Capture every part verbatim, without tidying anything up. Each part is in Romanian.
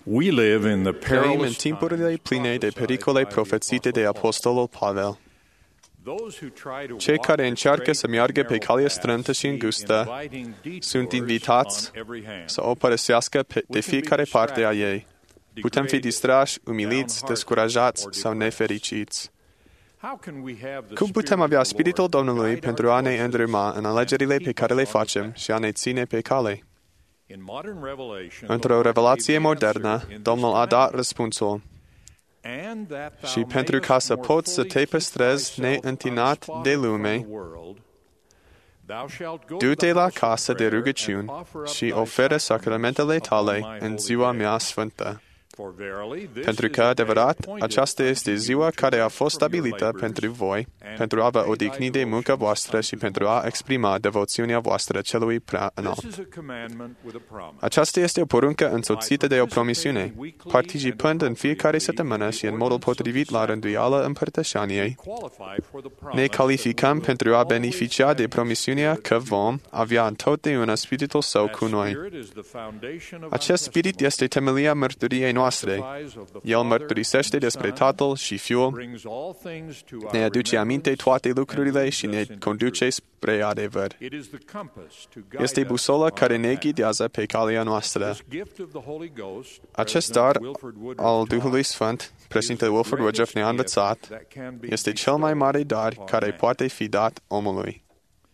We live in the Trăim în perilous timpurile times pline de prophesied pericole by the profețite de Apostle apostolul Pavel. Those who try to Cei walk care the încearcă straight să and meargă pe narrow calea path strântă și see îngustă inviting detours sunt invitați on every hand. să o părăsească pe, de fiecare parte a ei. Putem fi distrași, umiliți, descurajați sau nefericiți. How can we have the Cum Spirit putem of avea the Spiritul Lord Domnului guide pentru our a ne choices îndruma în alegerile and pe keep care le us on the facem path? și a ne ține pe cale? In modern revelation, Într-o the Lord revelație gave the modernă, answer in this Domnul a dat commandment. răspunsul. And that thou Și pentru ca mayest să more poți să fully te keep păstrezi thyself neîntinat de unspotted from lume, the world, thou shalt go to du-te the la house of casă de prayer rugăciuni and offer up și thy oferă sacraments sacramentele upon tale my în holy ziua day. mea sfântă. For verily, this Pentru is că, a day adevărat, appointed aceasta este unto ziua you to care a rest fost from your stabilită labors pentru voi, and pentru to a vă pay thy odihni de munca devotions voastră și unto pentru a Most High. exprima devoțiunea voastră celui prea înalt. This is a commandment with a promise. Aceasta este o poruncă însoțită de o promisiune. Participând în fiecare săptămână și în modul potrivit la rânduială împărtășaniei, ne calificăm pentru a beneficia de promisiunea că vom avea întotdeauna Spiritul Său cu noi. Acest Spirit este temelia mărturiei noastre. El mărturisește despre Tatăl și Fiul, ne aduce aminte toate lucrurile și ne conduce spre adevăr. Este busola care ne ghidează pe calea noastră. Acest dar al Duhului Sfânt, președintele Wilford Woodruff ne-a învățat, este cel mai mare dar care poate fi dat omului.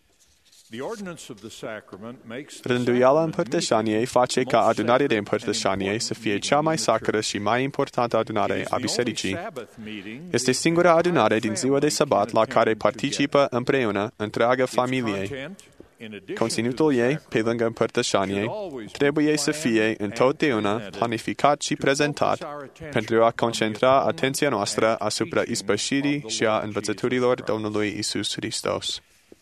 Rânduiala împărtășaniei face ca adunarea de împărtășanie să fie cea mai sacră și mai importantă adunare a bisericii. Este singura adunare din ziua de sabat la care participă împreună întreaga familie. Conținutul ei, pe lângă împărtășanie, trebuie să fie întotdeauna planificat și prezentat pentru a concentra atenția noastră asupra ispășirii și a învățăturilor Domnului Isus Hristos.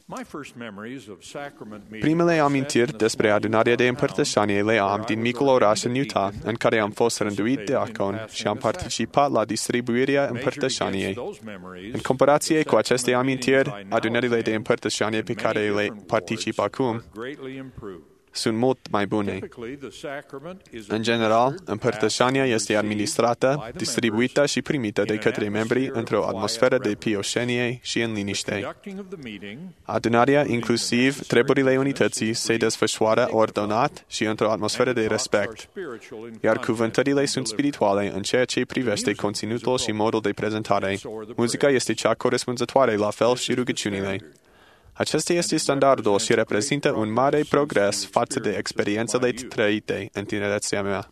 Primele amintiri despre adunarea de împărtășanie le am din micul oraș în Utah, în care am fost rânduit deacon și am participat la distribuirea împărtășaniei. În comparație cu aceste amintiri, adunările de împărtășanie pe care le particip acum sunt mult mai bune. În general, împărtășania este administrată, distribuită și primită de către membrii într-o atmosferă de pioșenie și în liniște. Adunarea, inclusiv treburile unității, se desfășoară ordonat și într-o atmosferă de respect, iar cuvântările sunt spirituale în ceea ce privește conținutul și modul de prezentare. Muzica este cea corespunzătoare, la fel și rugăciunile. Acesta este standardul și reprezintă un mare progres față de experiențele trăite în tinerețea mea.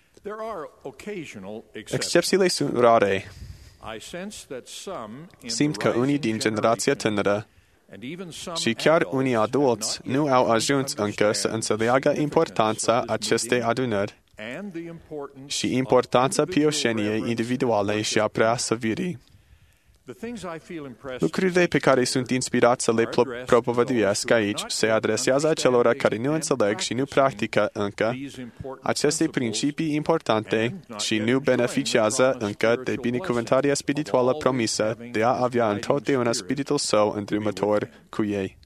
Excepțiile sunt rare. Simt că unii din generația tânără și chiar unii adulți nu au ajuns încă să înțeleagă importanța acestei adunări și importanța pioșeniei individuale și a preasăvirii. Lucrurile pe care sunt inspirat să le propovăduiesc aici se adresează acelora care nu înțeleg și nu practică încă aceste principii importante și nu beneficiază încă de binecuvântarea spirituală promisă de a avea întotdeauna Spiritul Său îndrumător cu ei.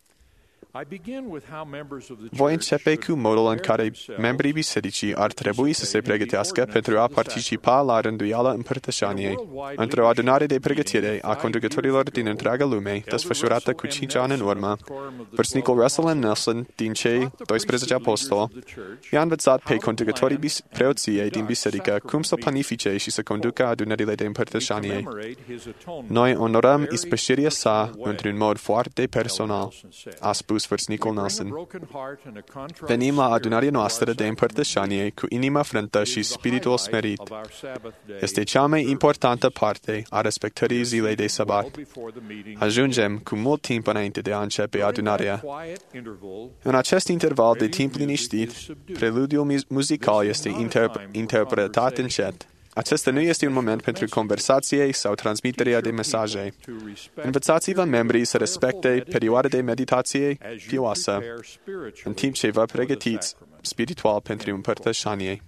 Voi începe cu modul în care membrii bisericii ar trebui să se pregătească pentru a participa la rânduiala împărtășaniei, într-o adunare de pregătire a conducătorilor din întreaga lume, desfășurată cu cinci ani în urmă. Vârstnicul Russell M. Nelson, din cei doisprezece apostoli, i-a învățat pe conducătorii bis- preoției din biserică cum să planifice și să conducă adunările de împărtășanie. Noi onorăm ispășirea sa într-un mod foarte personal, a spus vârstnicul Nelson. Venim la adunarea noastră de împărtășanie cu inima frântă și spiritul smerit. Este cea mai importantă parte a respectării zilei de sabat. Ajungem cu mult timp înainte de a începe adunarea. În acest interval de timp liniștit, preludiul muzical este interp- interpretat încet. Acesta nu este un moment pentru conversație sau transmiterea de mesaje. Învățați-vă membrii să respecte perioada de meditație pioasă, în timp ce vă pregătiți spiritual pentru împărtășanie.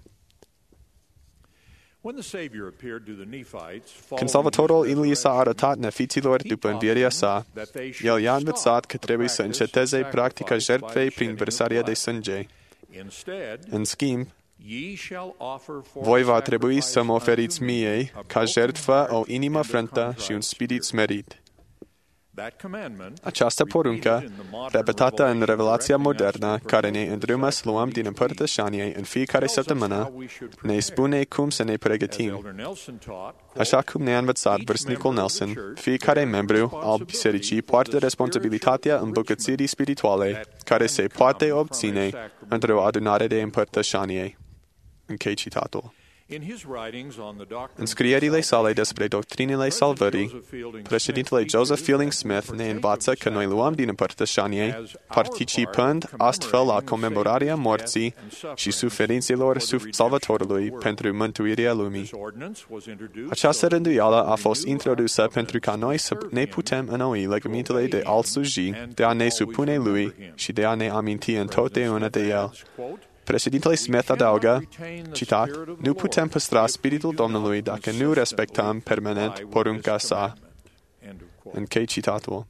Când Salvatorul li s-a arătat nefiților după învierea sa, el i-a învățat că trebuie să înceteze practica jertfei prin vărsarea de sânge. În schimb, Voi va trebui să mă oferiți mie, ca jertfă, o inimă frântă și un spirit smerit. Această poruncă, repetată în revelația modernă, care ne îndrumă să luăm din împărtășanie în fiecare săptămână, ne spune cum să ne pregătim. Așa cum ne-a învățat vârstnicul Nelson, fiecare membru al bisericii poartă responsabilitatea îmbogățirii spirituale, care se poate obține într-o adunare de împărtășanie. Închei citatul. În scrierile sale despre doctrinele salvării, președintele Joseph Fielding Smith ne învață că noi luăm din împărtășanie, participând astfel la comemorarea morții și suferințelor salvatorului pentru mântuirea lumii. Această rânduială a fost introdusă pentru ca noi să ne putem înnoi legămintele de a-L sluji, de a ne supune Lui și de a ne aminti întotdeauna de El. Președintele Smith adaugă, citat, nu putem păstra spiritul Domnului dacă nu respectăm permanent porunca sa. Închei citatul.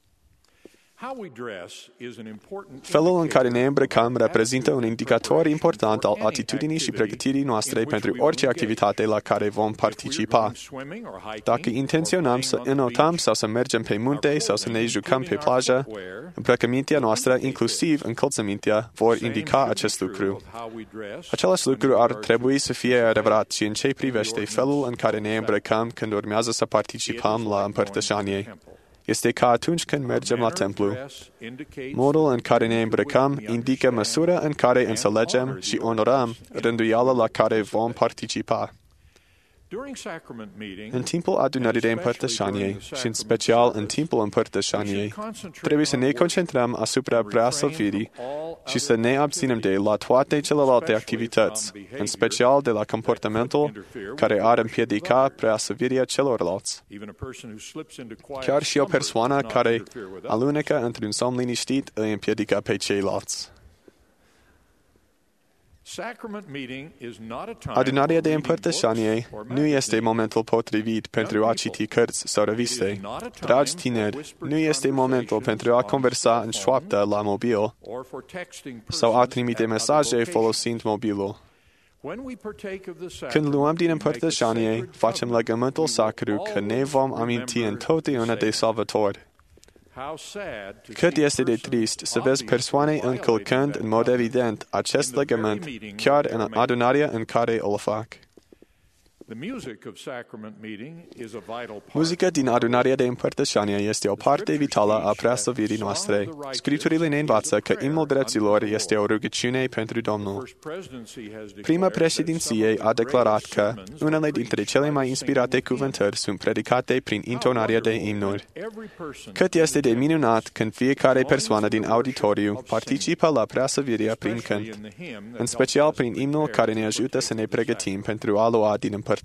Felul în care ne îmbrăcăm reprezintă un indicator important al atitudinii și pregătirii noastre pentru orice activitate la care vom participa. Dacă intenționăm să înotăm sau să mergem pe munte sau să ne jucăm pe plajă, îmbrăcămintea noastră, inclusiv încălțămintea, vor indica acest lucru. Același lucru ar trebui să fie adevărat și în ce privește felul în care ne îmbrăcăm când urmează să participăm la împărtășanie. Este ca atunci când mergem la templu. Modul în care ne îmbrăcăm indică măsura în care înțelegem și onorăm rânduiala la care vom participa. În timpul adunării de împărtășanie și în special în timpul împărtășaniei, trebuie să ne concentrăm asupra preaslăvirii și să ne abținem de la toate celelalte activități, în special de la comportamentul care ar împiedica preaslăvirea celorlalți. Chiar și o persoană care alunecă într-un somn liniștit îi împiedică pe ceilalți. Adunarea de împărtășanie nu este momentul potrivit pentru a citi cărți sau reviste. Dragi tineri, nu este momentul pentru a conversa în șoaptă la mobil sau a trimite mesaje folosind mobilul. Când luăm din împărtășanie, facem legământul sacru că ne vom aminti întotdeauna de Salvator. Cât este de trist să vezi persoane încălcând în mod evident acest legământ chiar în adunarea în care îl fac. Muzica din adunarea de împărtășanie este o parte vitală a preaslăvirii noastre. Scripturile ne învață că imnul drepților este o rugăciune pentru Domnul. Prima președinție a declarat că unele dintre cele mai inspirate cuvântări sunt predicate prin intonarea de imnuri. Cât este de minunat când fiecare persoană din auditoriu participă la preaslăvirea prin cânt, în special prin imnul care ne ajută să ne pregătim pentru a lua din împărtășanie.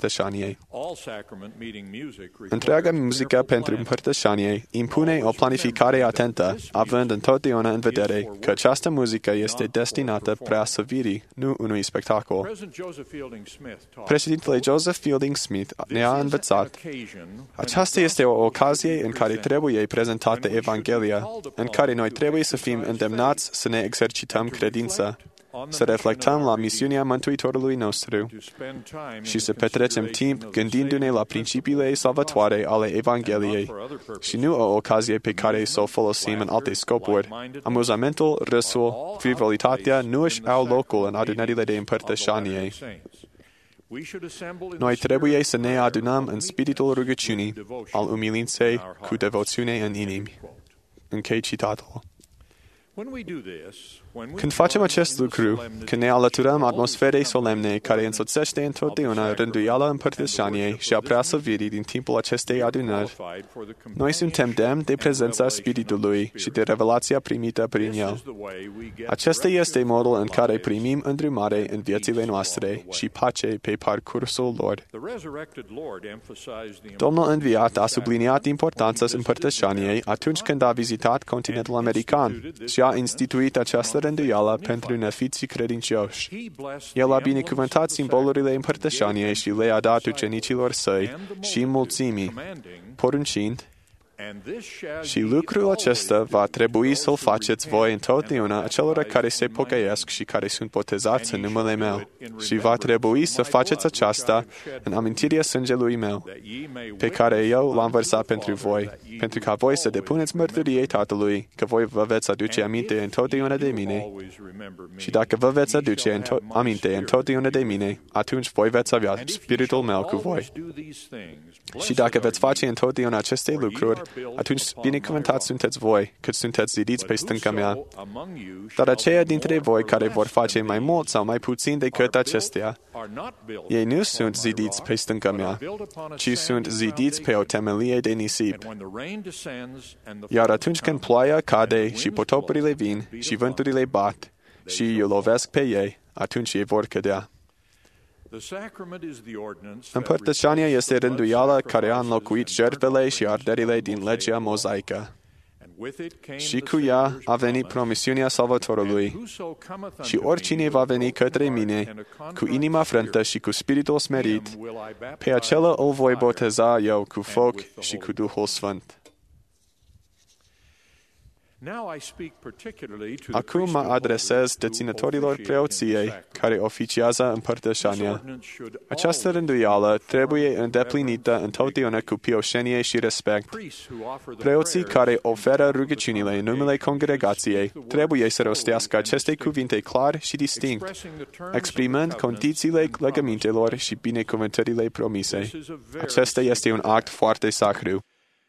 Întreaga muzică pentru împărtășanie impune o planificare atentă, având întotdeauna în vedere că această muzică este destinată preaslăvirii, nu unui spectacol. Președintele Joseph Fielding Smith ne-a învățat: aceasta este o ocazie în care trebuie prezentată Evanghelia, în care noi trebuie să fim îndemnați să ne exercităm credința, să reflectăm la misiunea Mântuitorului nostru și să petrecem timp gândindu-ne la principiile salvatoare ale Evangheliei și nu o ocazie pe care să o folosim în alte scopuri. Amuzamentul, râsul, frivolitatea nu își au locul în adunările de împărtășanie. Noi trebuie să ne adunăm în spiritul rugăciunii, al umilinței, cu devoțiune în inimi. Închei citatul. Când facem acest lucru, când ne alăturăm atmosferei solemne care însoțește întotdeauna rânduiala împărtășaniei și a preaslăvirii din timpul acestei adunări, noi suntem demni de prezența Spiritului și de revelația primită prin El. Acesta este modul în care primim îndrumare în viețile noastre și pace pe parcursul lor. Domnul înviat a subliniat importanța împărtășaniei atunci când a vizitat continentul american și a instituit această rânduială pentru nefiții credincioși. El a binecuvântat simbolurile împărtășaniei și le-a dat ucenicilor săi și mulțimii, poruncind: Și lucrul acesta va trebui să-l faceți voi întotdeauna acelora care se pocăiesc și care sunt botezați în numele meu. Și va trebui să faceți aceasta în amintirea sângelui meu, pe care eu l-am vărsat pentru voi, pentru ca voi să depuneți mărturie Tatălui, că voi vă veți aduce aminte întotdeauna de mine. Și dacă vă veți aduce înto- aminte întotdeauna de mine, atunci voi veți avea spiritul meu cu voi. Și dacă veți face întotdeauna aceste lucruri, atunci binecuvântați sunteți voi, cât sunteți zidiți pe stânca mea. Dar aceia dintre voi care vor face mai mult sau mai puțin decât acestea, ei nu sunt zidiți pe stânca mea, ci sunt zidiți pe o temelie de nisip. Iar atunci când ploaia cade și potopurile vin și vânturile bat și îi lovesc pe ei, atunci ei vor cădea. Împărtășania este rânduiala care a înlocuit jertfele și arderile din legea mozaică. Și cu ea a venit promisiunea Salvatorului. Și oricine va veni către mine, cu inima frântă și cu spiritul smerit, pe acela îl voi boteza eu cu foc și cu Duhul Sfânt. Acum mă adresez deținătorilor preoției care oficiază împărtășania. Această rânduială trebuie îndeplinită întotdeauna cu pioșenie și respect. Preoții care oferă rugăciunile în numele congregației trebuie să rostească aceste cuvinte clar și distinct, exprimând condițiile legămintelor și binecuvântările promise. Acesta este un act foarte sacru.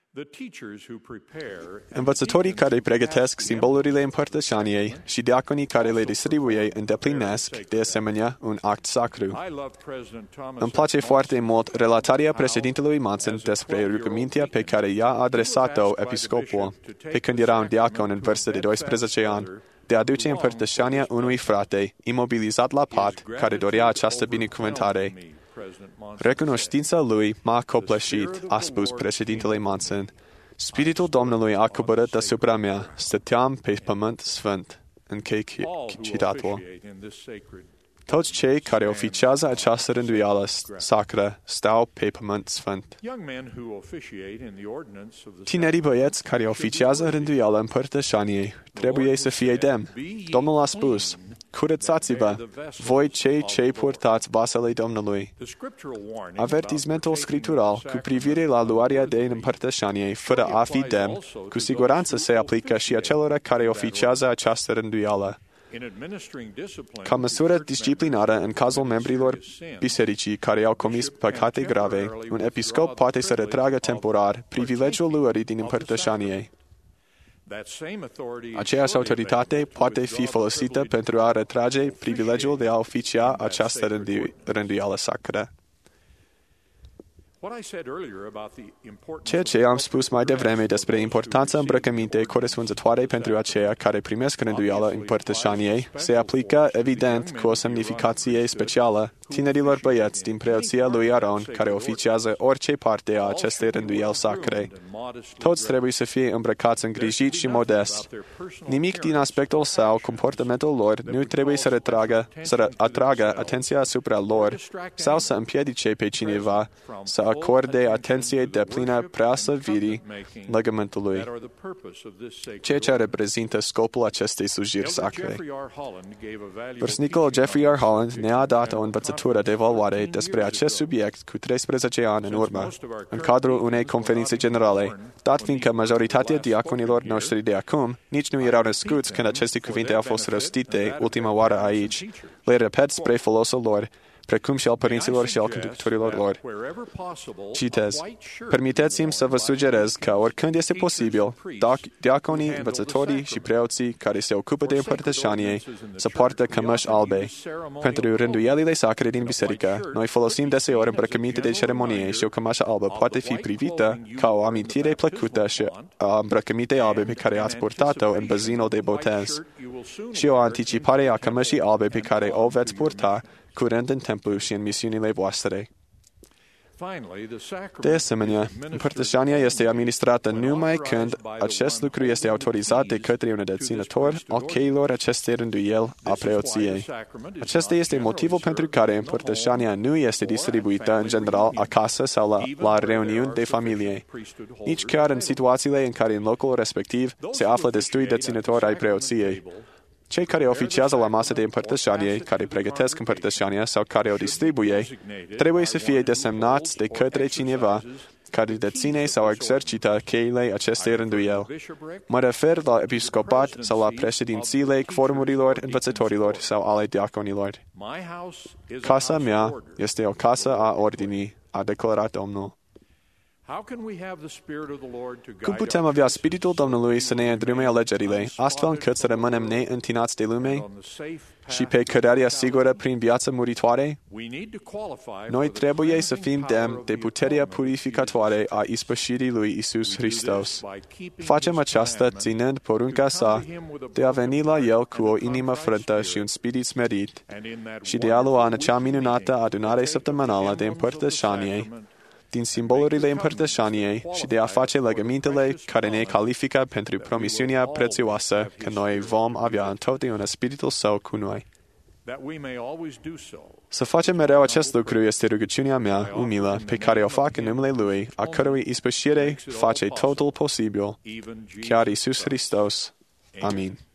Învățătorii care pregătesc simbolurile împărtășaniei și diaconii care le distribuie îndeplinesc, de asemenea, un act sacru. Îmi place foarte mult relatarea președintelui Monson despre rugămintea pe care i-a adresat-o episcopul, pe când era un diacon în vârstă de doisprezece ani, de a aduce împărtășania unui frate imobilizat la pat care dorea această binecuvântare. Recunoștința lui m-a copleșit, a spus președintele Monson. Spiritul Domnului a coborât deasupra mea. Stăteam pe pământ sfânt. Închei citatul. Toți cei care oficiază această rânduială sacră stau pe pământ sfânt. Tinerii băieți care oficiază rânduiala împărtășaniei trebuie să fie demni. Domnul a spus: curățați-vă, voi cei ce purtați vasele Domnului. Avertismentul scriptural cu privire la luarea de împărtășanie, fără a fi demn, cu siguranță se aplică și acelora care oficiază această rânduială. Ca măsură disciplinară în cazul membrilor bisericii care au comis păcate grave, un episcop poate să retragă temporar privilegiul luării din împărtășanie. Aceeași autoritate poate fi folosită pentru a retrage privilegiul de a oficia această rându- rânduială sacră. Ceea ce am spus mai devreme despre importanța îmbrăcămintei corespunzătoare pentru aceia care primesc rânduiala împărtășaniei se aplică, evident, cu o semnificație specială tinerilor băieți din preoția lui Aron care oficiază orice parte a acestei rânduieli sacre. Toți trebuie să fie îmbrăcați îngrijit și modest. Nimic din aspectul sau comportamentul lor nu trebuie să, retragă, să atragă atenția asupra lor sau să împiedice pe cineva să acorde atenție deplină preasăvirii legământului, ceea ce reprezintă scopul acestei slujiri sacre. Vârstnicul Jeffrey R. Holland ne-a dat o învățătură de valoare despre acest subiect cu treisprezece ani în urmă, în cadrul unei conferințe generale, dat fiindcă majoritatea diaconilor noștri de acum nici nu erau născuți când aceste cuvinte au fost rostite ultima oară aici. Le repet spre folosul lor, precum și al părinților și al conducătorilor lor. Citez: permiteți-mi să vă sugerez că oricând este posibil, diaconii, învățătorii și preoții care se ocupă de împărtășanie să poartă cămăși albe. Pentru rânduielile sacre din biserică, noi folosim deseori îmbrăcăminte de ceremonie și o cămașă albă poate fi privită ca o amintire plăcută și a îmbrăcămintei albe pe care ați purtat-o în bazinul de botez și o anticipare a cămășii albe pe care o veți purta curând în templu și în misiunile voastre. De asemenea, împărtășania este administrată numai când acest lucru este autorizat de către un deținător al cheilor acestei rânduieli a preoției. Acesta este motivul pentru care împărtășania nu este distribuită în general acasă sau la, la reuniuni de familie, nici chiar în situațiile în care în locul respectiv se află destui deținători ai preoției. Cei care oficiază la masă de împărtășanie, care pregătesc împărtășania sau care o distribuie, trebuie să fie desemnați de către cineva care deține sau exercită cheile acestei rânduieli. Mă refer la episcopat sau la președințiile formurilor învățătorilor sau ale diaconilor. Casa mea este o casă a ordinii, a declarat Domnul. Cum putem avea Spiritul Domnului să ne îndrume alegerile, astfel încât să rămânem neîntinați de lume și pe cădarea sigură prin viața muritoare? Noi trebuie să fim demni de puterea purificatoare a ispășirii lui Isus Hristos. Facem aceasta ținând porunca sa de a veni la El cu o inimă frântă și un spirit smerit și de a lua în acea minunată adunare săptămânală de împărtășanie din simbolurile împărtășaniei și de a face legămintele care ne califică pentru promisiunea prețioasă că noi vom avea întotdeauna Spiritul Său cu noi. Să facem mereu acest lucru este rugăciunea mea umilă, pe care o fac în numele Lui, a cărui ispășire face totul posibil, chiar Iisus Hristos. Amin.